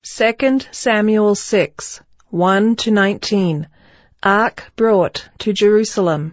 2 Samuel 6, 1-19. Ark brought to Jerusalem.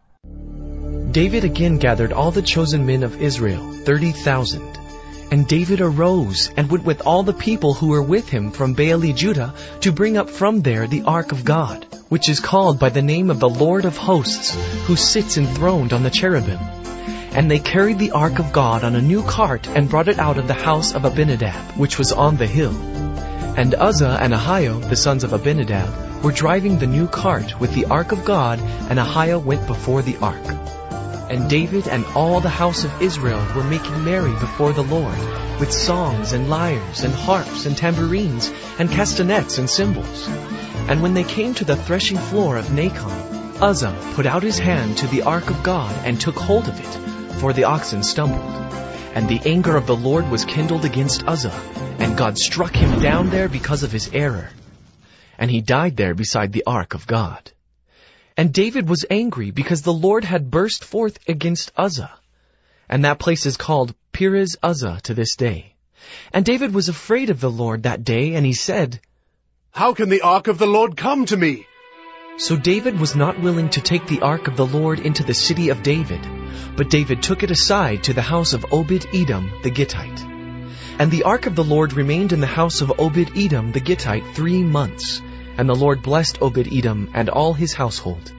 David again gathered all the chosen men of Israel, 30,000. And David arose and went with all the people who were with him from Baale-Judah to bring up from there the ark of God, which is called by the name of the Lord of hosts, who sits enthroned on the cherubim. And they carried the ark of God on a new cart and brought it out of the house of Abinadab, which was on the hill. And Uzzah and Ahio, the sons of Abinadab, were driving the new cart with the ark of God, and Ahio went before the ark. And David and all the house of Israel were making merry before the Lord, with songs and lyres and harps and tambourines and castanets and cymbals. And when they came to the threshing floor of Nacon, Uzzah put out his hand to the ark of God and took hold of it, for the oxen stumbled. And the anger of the Lord was kindled against Uzzah, and God struck him down there because of his error. And he died there beside the ark of God. And David was angry because the Lord had burst forth against Uzzah. And that place is called Perez Uzzah to this day. And David was afraid of the Lord that day, and he said, "How can the ark of the Lord come to me?" So David was not willing to take the ark of the Lord into the city of David, but David took it aside to the house of Obed-Edom the Gittite. And the ark of the Lord remained in the house of Obed-Edom the Gittite 3 months, and the Lord blessed Obed-Edom and all his household.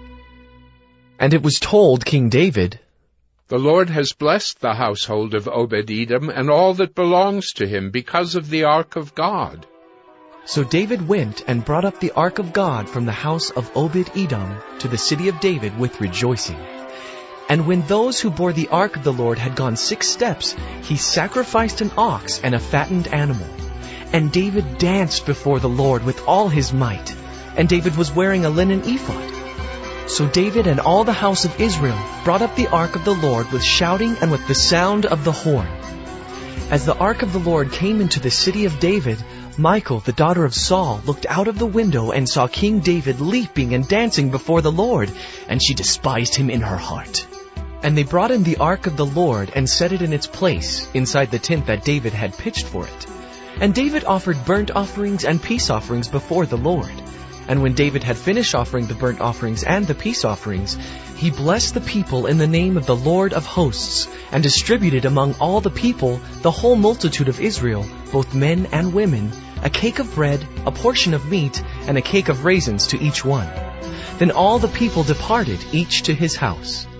And it was told King David, "The Lord has blessed the household of Obed-Edom and all that belongs to him because of the ark of God." So David went and brought up the ark of God from the house of Obed-Edom to the city of David with rejoicing. And when those who bore the ark of the Lord had gone 6 steps, he sacrificed an ox and a fattened animal. And David danced before the Lord with all his might. And David was wearing a linen ephod. So David and all the house of Israel brought up the ark of the Lord with shouting and with the sound of the horn. As the ark of the Lord came into the city of David, Michal, the daughter of Saul, looked out of the window and saw King David leaping and dancing before the Lord, and she despised him in her heart. And they brought in the ark of the Lord and set it in its place inside the tent that David had pitched for it. And David offered burnt offerings and peace offerings before the Lord. And when David had finished offering the burnt offerings and the peace offerings, he blessed the people in the name of the Lord of hosts, and distributed among all the people, the whole multitude of Israel, both men and women, a cake of bread, a portion of meat, and a cake of raisins to each one. Then all the people departed, each to his house.